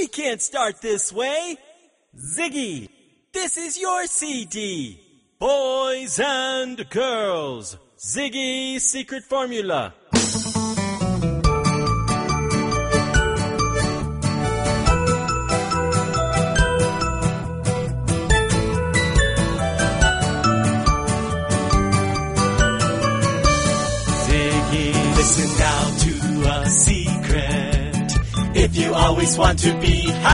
We can't start this way. Ziggy, this is your CD. Boys and girls, Ziggy's secret formula. Ziggy, listen now to a secret. If you always want to be